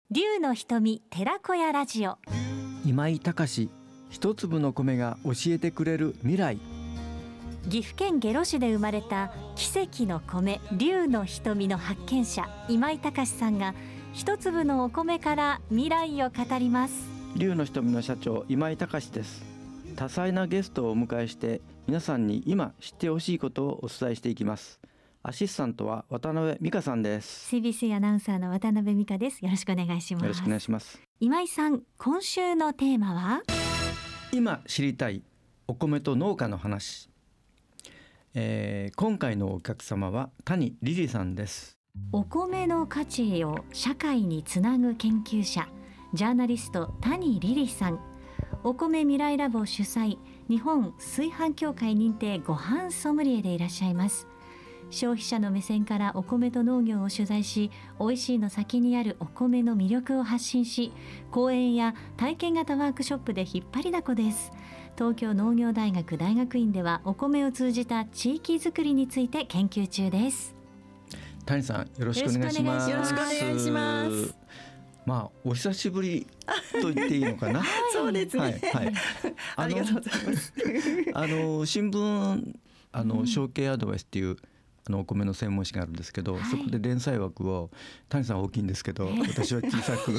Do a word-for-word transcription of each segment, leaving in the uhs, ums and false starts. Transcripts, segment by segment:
龍の瞳寺子屋ラジオ。 今井隆、一粒の米が教えてくれる未来。 岐阜県下呂市で生まれた奇跡の米龍の瞳の発見者今井隆さんが一粒のお米から未来を語ります。 龍の瞳の社長今井隆です。多彩なゲストをお迎えして皆さんに今知ってほしいことをお伝えしていきます。アシスタントは渡辺美香さんです。 シービーシー アナウンサーの渡辺美香です。よろしくお願いします。 よろしくお願いします。 今井さん、今週のテーマは今知りたいお米と農家の話。えー、今回のお客様は谷リリさんです。 お米の価値を社会につなぐ研究者、ジャーナリスト谷リリさん、お米未来ラボ主催、日本炊飯協会認定ご飯ソムリエでいらっしゃいます。消費者の目線からお米と農業を取材し、美味しいの先にあるお米の魅力を発信し、講演や体験型ワークショップで引っ張りだこです。東京農業大学大学院ではお米を通じた地域づくりについて研究中です。 谷さん、よろしくお願いします。 よろしくお願いします。 まあお久しぶりと言っていいのかな。 そうですね、 はいはい、あありがとうございますあの新聞あの、うん、承継アドバイスっていうあのお米の専門誌があるんですけど、はい、そこで連載枠を谷さん大きいんですけど、私は小さく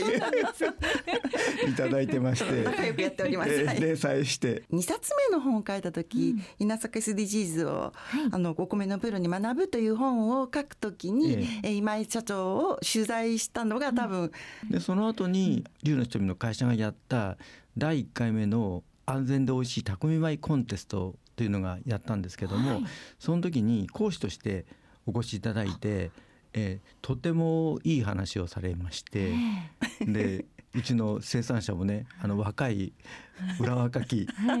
いただいてまして仲良くやっております、 えー、連載してにさつめの本を書いた時、うん、稲作 エスディージーズ を、はい、あのお米のプロに学ぶという本を書く時に、えー、今井社長を取材したのが多分、 うん、でその後に龍の瞳の会社がやっただいいっかいめの安全で美味しい匠米コンテストというのがやったんですけども、はい、その時に講師としてお越しいただいて、えー、とてもいい話をされまして、でうちの生産者もね、あの若い裏若き、はい、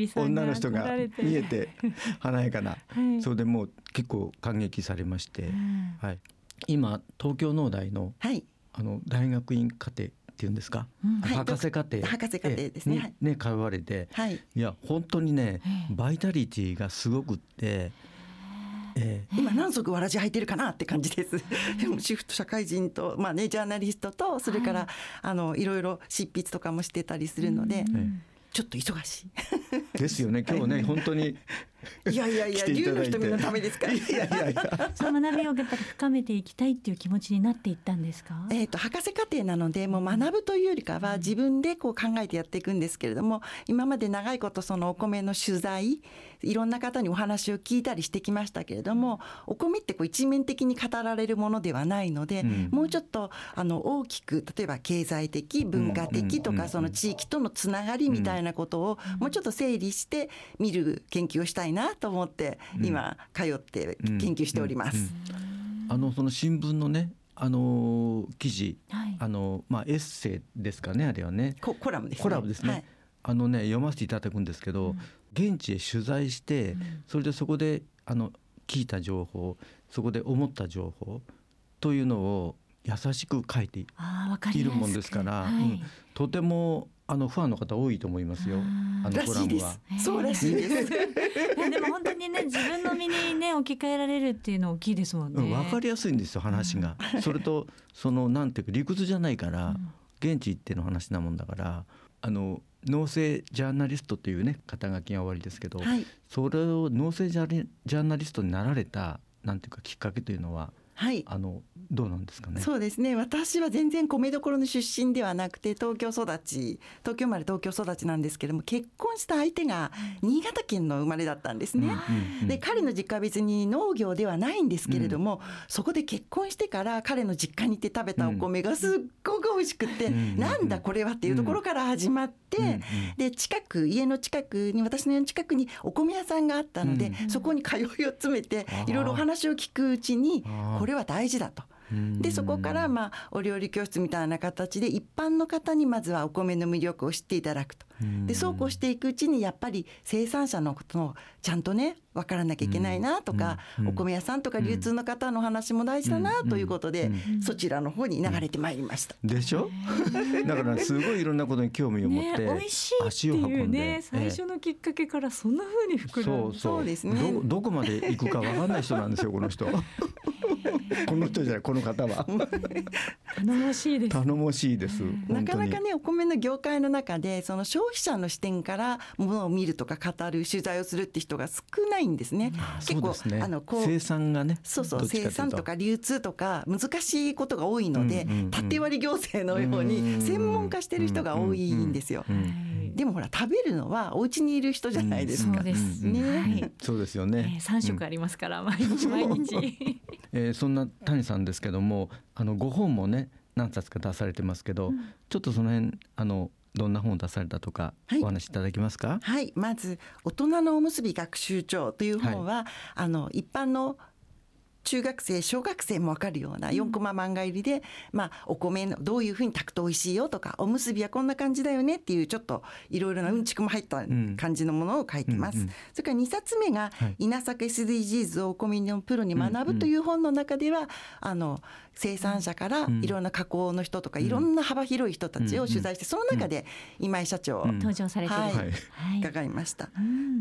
女の人が見えて華やかな、はい、それでもう結構感激されまして、はい、今東京農大の、はい、あの大学院課程っていうんですか、うん、博士課程、 博士課程ですね、 にね通われて、はい、いや本当にねバイタリティがすごくって、 えー、今何足わらじ履いてるかなって感じです。でもシフト社会人と、まあね、ジャーナリストとそれから、はい、あのいろいろ執筆とかもしてたりするので、うん、ちょっと忙しいですよね今日ね、はい、本当にいやいやいや龍の瞳のためですからいやいやいやその学びをやっぱり深めていきたいっていう気持ちになっていったんですか。 えーと、博士課程なのでもう学ぶというよりかは自分でこう考えてやっていくんですけれども、今まで長いことそのお米の取材、いろんな方にお話を聞いたりしてきましたけれども、お米ってこう一面的に語られるものではないので、うん、もうちょっとあの大きく例えば経済的文化的とかその地域とのつながりみたいなことをもうちょっと整理して見る研究をしたいなと思って今通って研究しております。 あのその新聞のね、あの記事、はい、あのまあ、エッセイですかね、あれはね、 コ, コラムですね。 コラムですね、はい、あのね読ませていただくんですけど、うん、現地へ取材して、うん、それでそこであの聞いた情報、そこで思った情報というのを優しく書いているもんですから、はい、うん、とてもあのファンの方多いと思いますよ。あのコラムはそうらしいです。 いやでも本当にね、自分の身にね置き換えられるっていうの大きいですもんね。 分かりやすいんですよ話が、うん、それとそのなんていうか理屈じゃないから、うん、現地行っての話なもんだから、あの農政ジャーナリストというね肩書きが終わりですけど、はい、それを農政ジャーナリストになられたなんていうかきっかけというのは、はい、あのどうなんですかね。 そうですね、私は全然米どころの出身ではなくて東京育ち、東京生まれ東京育ちなんですけども、結婚した相手が新潟県の生まれだったんですね、うんうんうん、で彼の実家は別に農業ではないんですけれども、うん、そこで結婚してから彼の実家に行って食べたお米がすっごく美味しくて、うん、なんだこれはっていうところから始まって、うんうん、で近く家の近くに私の家の近くにお米屋さんがあったので、うん、そこに通いを詰めていろいろお話を聞くうちにこれは大事だと。でそこからまあお料理教室みたいな形で一般の方にまずはお米の魅力を知っていただくと。でそうこうしていくうちにやっぱり生産者のことをちゃんとね分からなきゃいけないなとか、お米屋さんとか流通の方の話も大事だなということで、そちらの方に流れてまいりました。 でしょ。だからすごいいろんなことに興味を持って、 ね、美味しいっていうね、最初のきっかけからそんな風に膨らむ。 そうそうですね。 ど、どこまで行くか分かんない人なんですよこの人。 この人じゃない、この方は頼もしいです。 頼もしいです。 なかなかね、お米の業界の中でその消費者の視点からものを見るとか語る取材をするって人が少ないんですね。 結構ね、 あのこう生産がね、 そうそう、生産とか流通とか難しいことが多いので、うんうんうん、縦割り行政のように専門化してる人が多いんですよ。でもほら、食べるのはお家にいる人じゃないですか、うん、 そうですね、 はい、そうですよね、 えー、さん食ありますから、うん、毎日毎日えー、そんな谷さんですけども、あのご本もね何冊か出されてますけど、うん、ちょっとその辺あのどんな本を出されたとか、はい、お話しいただけますか。 はい、まず大人のおむすび学習帳という本は、はい、あの一般の中学生小学生も分かるようなよんコマ漫画入りで、うん、まあ、お米のどういうふうに炊くと美味しいよとか、おむすびはこんな感じだよねっていう、ちょっといろいろなうんちくも入った感じのものを書いてます、うんうんうん、それからにさつめが、はい、稲作 エスディージーズ をお米のプロに学ぶという本の中では、うんうん、あの生産者からいろんな加工の人とか、うん、いろんな幅広い人たちを取材して、その中で今井社長、 うん、登場されてる、はいはい、伺いました、うん、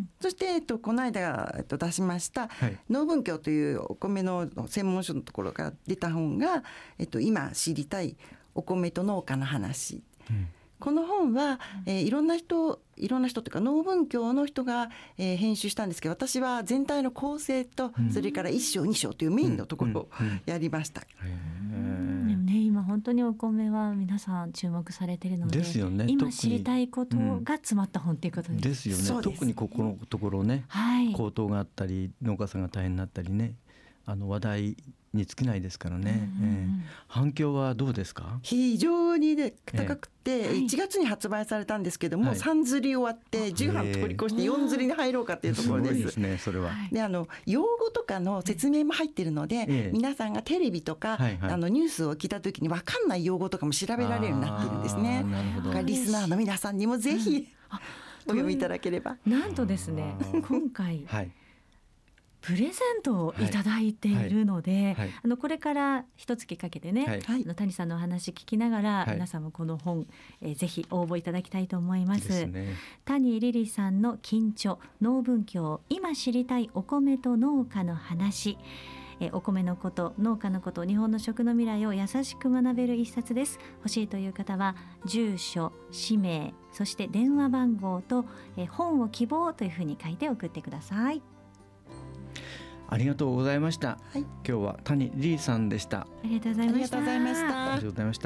そして、えっと、この間、えっと、出しました、はい、農文教というお米の専門書のところから出た本が、えっと、今知りたいお米と農家の話、うん、この本は、えー、いろんな人いろんな人というか農文教の人が、えー、編集したんですけど、私は全体の構成と、うん、それからいっ章に章というメインのところをやりました、 うんうんうん、でもね、今本当にお米は皆さん注目されているの で, ですよ、ね、今知りたいことが詰まった本ということです、うん、 ですよね。特にここのところね、はい、高騰があったり農家さんが大変になったりね、あの話題に尽きないですからね、うんうんうん、えー、反響はどうですか。 非常に、ね、高くて、えー、いちがつに発売されたんですけども、はい、さん釣り終わってじゅう版通り越してよん釣りに入ろうかというところです。 すごいですね、それは。 で、あの用語とかの説明も入っているので、えー、皆さんがテレビとか、はいはい、あのニュースを聞いた時に分かんない用語とかも調べられるようになっているんですね。なるほど。リスナーの皆さんにもぜひ、うん、お読みいただければ。 なんとですね、今回、はい、プレゼントをいただいているので、はいはいはい、あのこれから一月かけてね、はい、あの谷さんのお話聞きながら、はい、皆さんもこの本、えー、ぜひ応募いただきたいと思います。ですね、谷リリさんの近著農文教、今知りたいお米と農家の話、えー、お米のこと、農家のこと、日本の食の未来を優しく学べる一冊です。欲しいという方は住所、氏名、そして電話番号と、えー、本を希望というふうに書いて送ってください。 ありがとうございました、はい、今日は谷リリさんでした。 ありがとうございました。 ありがとうございました。 ありがとうございました。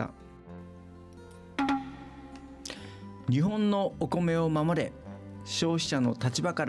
日本のお米を守れ、消費者の立場から。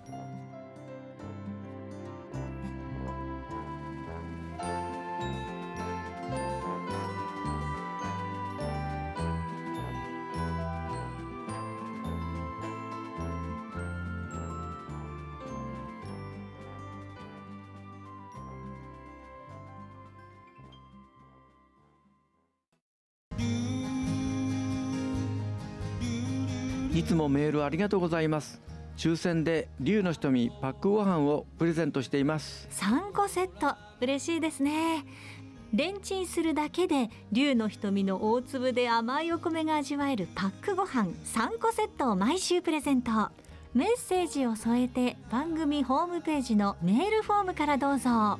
いつもメールありがとうございます。抽選で龍の瞳パックご飯をプレゼントしています。 さんこセット、嬉しいですね。レンチンするだけで龍の瞳の大粒で甘いお米が味わえるパックご飯さんこセットを毎週プレゼント。メッセージを添えて番組ホームページのメールフォームからどうぞ。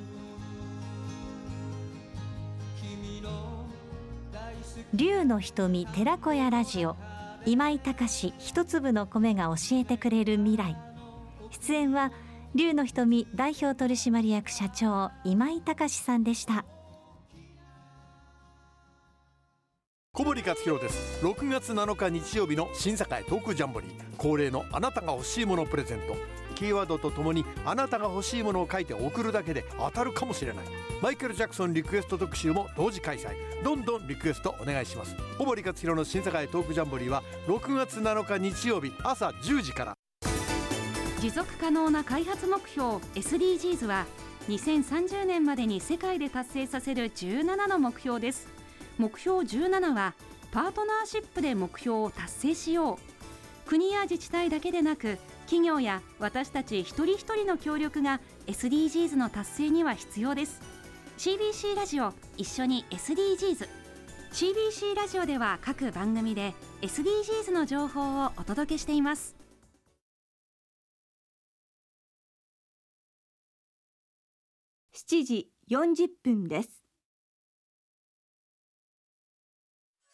龍の瞳寺子屋ラジオ、今井隆一粒の米が教えてくれる未来。出演は龍の瞳代表取締役社長今井隆さんでした。 小堀克弘です。ろくがつなのか日曜日の新栄トークジャンボリー、恒例のあなたが欲しいものプレゼント。キーワードとともにあなたが欲しいものを書いて送るだけで当たるかもしれない。マイケル・ジャクソンリクエスト特集も同時開催。どんどんリクエストお願いします。小堀克弘の新栄トークジャンボリーはろくがつなのか日曜日朝じゅうじから。 持続可能な開発目標 エスディージーズ はにせんさんじゅうねんまでに世界で達成させるじゅうななの目標です。目標じゅうななはパートナーシップで目標を達成しよう。国や自治体だけでなく企業や私たち一人一人の協力が エスディージーズ の達成には必要です。 シービーシー ラジオ一緒に エスディージーズ。 シービーシー ラジオでは各番組で エスディージーズ の情報をお届けしています。 しちじよんじゅっぷんです。